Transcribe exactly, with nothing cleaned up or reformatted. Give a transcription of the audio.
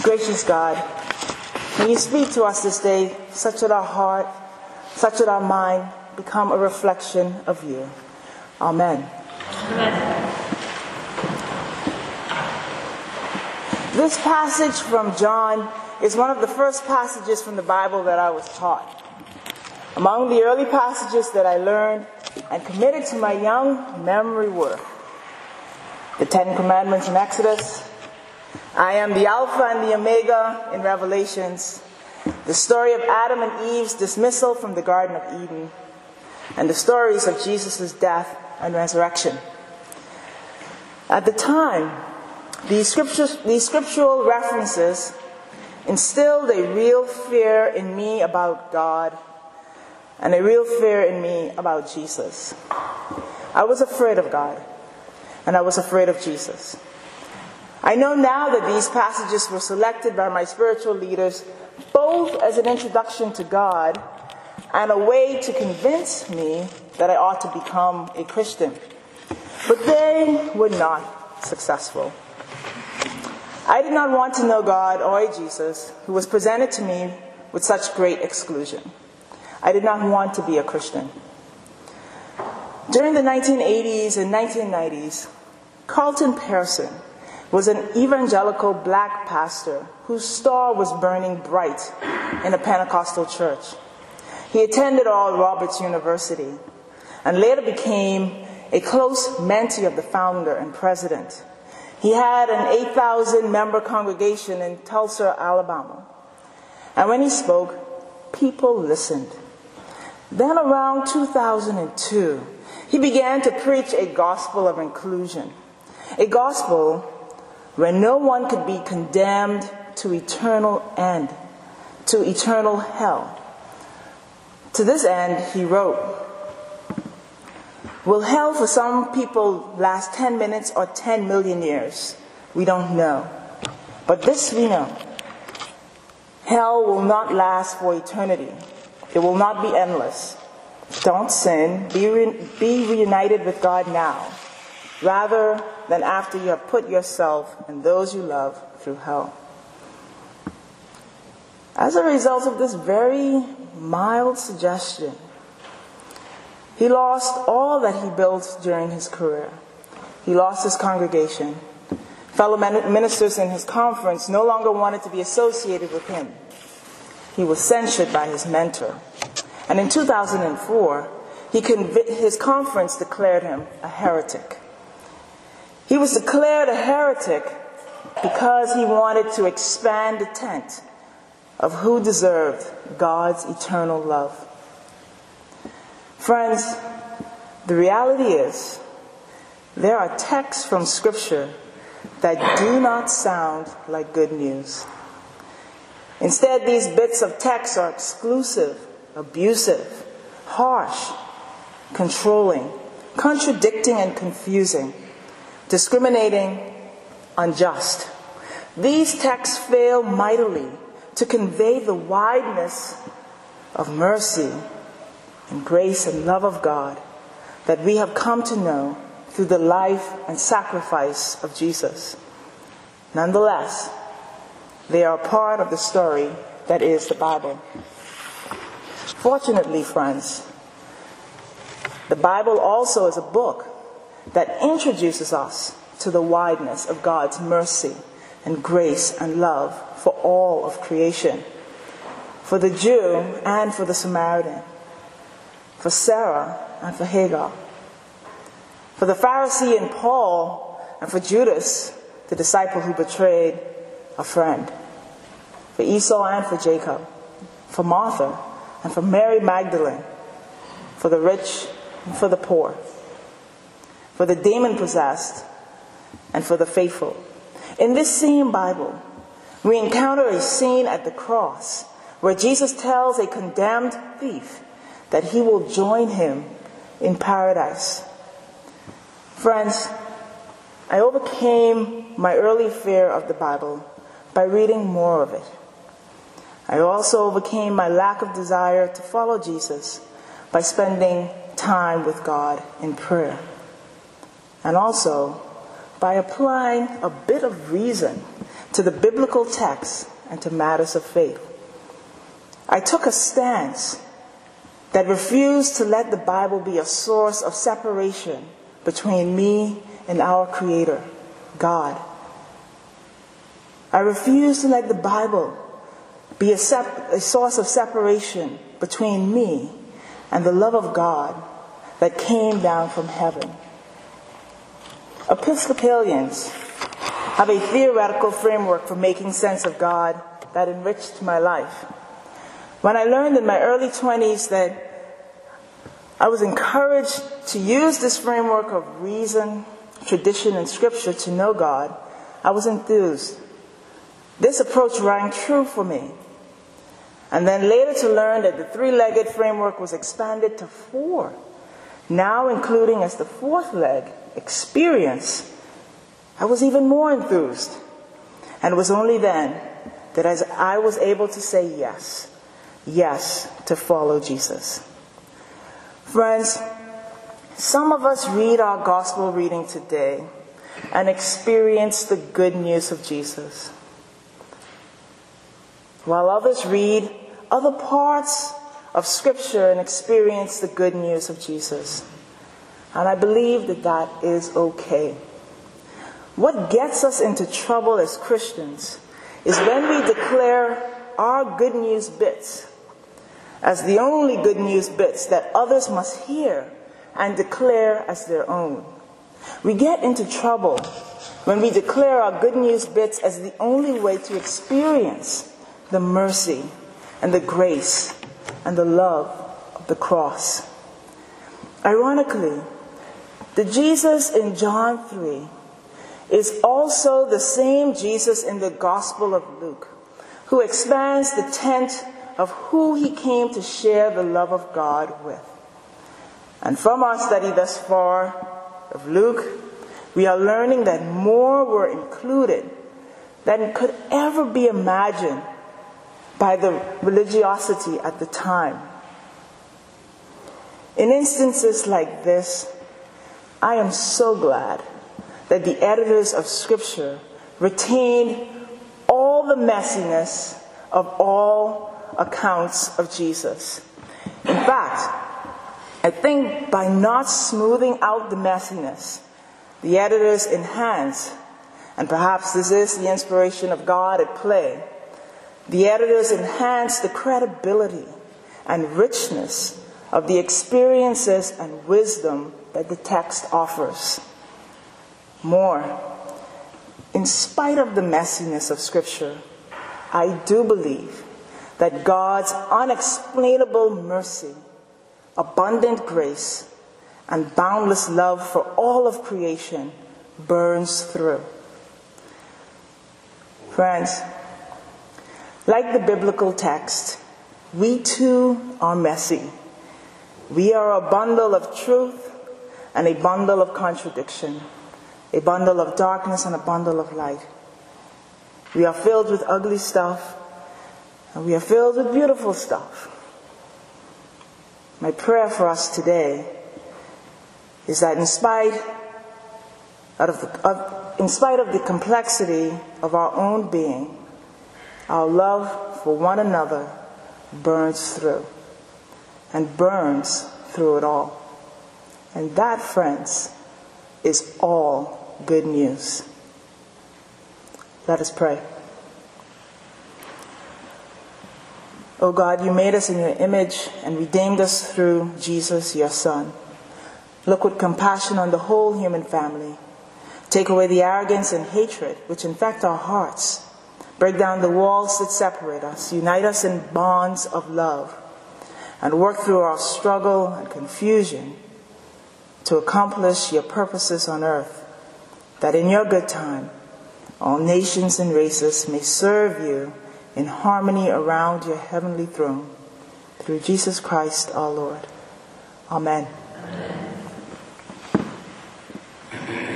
Gracious God, may you speak to us this day, such that our heart, such that our mind become a reflection of you. Amen. Amen. This passage from John is one of the first passages from the Bible that I was taught. Among the early passages that I learned and committed to my young memory were the Ten Commandments in Exodus, I am the Alpha and the Omega in Revelations, the story of Adam and Eve's dismissal from the Garden of Eden, and the stories of Jesus' death and resurrection. At the time, these, scriptures, these scriptural references instilled a real fear in me about God and a real fear in me about Jesus. I was afraid of God, and I was afraid of Jesus. I know now that these passages were selected by my spiritual leaders both as an introduction to God and a way to convince me that I ought to become a Christian. But they were not successful. I did not want to know God or Jesus, who was presented to me with such great exclusion. I did not want to be a Christian. During the nineteen eighties and nineteen nineties, Carlton Pearson was an evangelical black pastor whose star was burning bright in a Pentecostal church. He attended Oral Roberts University and later became a close mentee of the founder and president. He had an eight thousand member congregation in Tulsa, Alabama. And when he spoke, people listened. Then around two thousand two, he began to preach a gospel of inclusion, a gospel where no one could be condemned to eternal end, to eternal hell. To this end, he wrote, "Will hell for some people last ten minutes or ten million years? We don't know. But this we know. Hell will not last for eternity. It will not be endless. Don't sin. Be, re- be reunited with God now, rather than after you have put yourself and those you love through hell." As a result of this very mild suggestion, he lost all that he built during his career. He lost his congregation. Fellow ministers in his conference no longer wanted to be associated with him. He was censured by his mentor. And in two thousand four, he conv- his conference declared him a heretic. He was declared a heretic because he wanted to expand the tent of who deserved God's eternal love. Friends, the reality is, there are texts from Scripture that do not sound like good news. Instead, these bits of text are exclusive, abusive, harsh, controlling, contradicting and confusing, discriminating, unjust. These texts fail mightily to convey the wideness of mercy and grace and love of God that we have come to know through the life and sacrifice of Jesus. Nonetheless, they are part of the story that is the Bible. Fortunately, friends, the Bible also is a book that introduces us to the wideness of God's mercy and grace and love for all of creation, for the Jew and for the Samaritan, for Sarah and for Hagar, for the Pharisee and Paul, and for Judas, the disciple who betrayed a friend, for Esau and for Jacob, for Martha and for Mary Magdalene, for the rich and for the poor, for the demon-possessed and for the faithful. In this same Bible, we encounter a scene at the cross where Jesus tells a condemned thief that he will join him in paradise. Friends, I overcame my early fear of the Bible by reading more of it. I also overcame my lack of desire to follow Jesus by spending time with God in prayer. And also by applying a bit of reason to the biblical text and to matters of faith. I took a stance that refused to let the Bible be a source of separation between me and our Creator, God. I refused to let the Bible be a, sep- a source of separation between me and the love of God that came down from heaven. Episcopalians have a theoretical framework for making sense of God that enriched my life. When I learned in my early twenties that I was encouraged to use this framework of reason, tradition, and scripture to know God, I was enthused. This approach rang true for me. And then later to learn that the three-legged framework was expanded to four, now including as the fourth leg, experience. I was even more enthused. And it was only then that as I was able to say yes, yes to follow Jesus. Friends, some of us read our gospel reading today and experience the good news of Jesus, while others read other parts of Scripture and experience the good news of Jesus. And I believe that that is okay. What gets us into trouble as Christians is when we declare our good news bits as the only good news bits that others must hear and declare as their own. We get into trouble when we declare our good news bits as the only way to experience the mercy and the grace and the love of the cross. Ironically, the Jesus in John three is also the same Jesus in the Gospel of Luke, who expands the tent of who he came to share the love of God with. And from our study thus far of Luke, we are learning that more were included than could ever be imagined by the religiosity at the time. In instances like this, I am so glad that the editors of Scripture retained all the messiness of all accounts of Jesus. In fact, I think by not smoothing out the messiness, the editors enhance, and perhaps this is the inspiration of God at play, the editors enhance the credibility and richness of the experiences and wisdom that the text offers. More, in spite of the messiness of Scripture, I do believe that God's unexplainable mercy, abundant grace, and boundless love for all of creation burns through. Friends, like the biblical text, we too are messy. We are a bundle of truth and a bundle of contradiction, a bundle of darkness and a bundle of light. We are filled with ugly stuff, and we are filled with beautiful stuff. My prayer for us today is that in spite of the, of, in spite of the complexity of our own being, our love for one another burns through, and burns through it all. And that, friends, is all good news. Let us pray. O God, you made us in your image and redeemed us through Jesus, your Son. Look with compassion on the whole human family. Take away the arrogance and hatred which infect our hearts. Break down the walls that separate us. Unite us in bonds of love. And work through our struggle and confusion to accomplish your purposes on earth, that in your good time, all nations and races may serve you in harmony around your heavenly throne. Through Jesus Christ our Lord. Amen. Amen.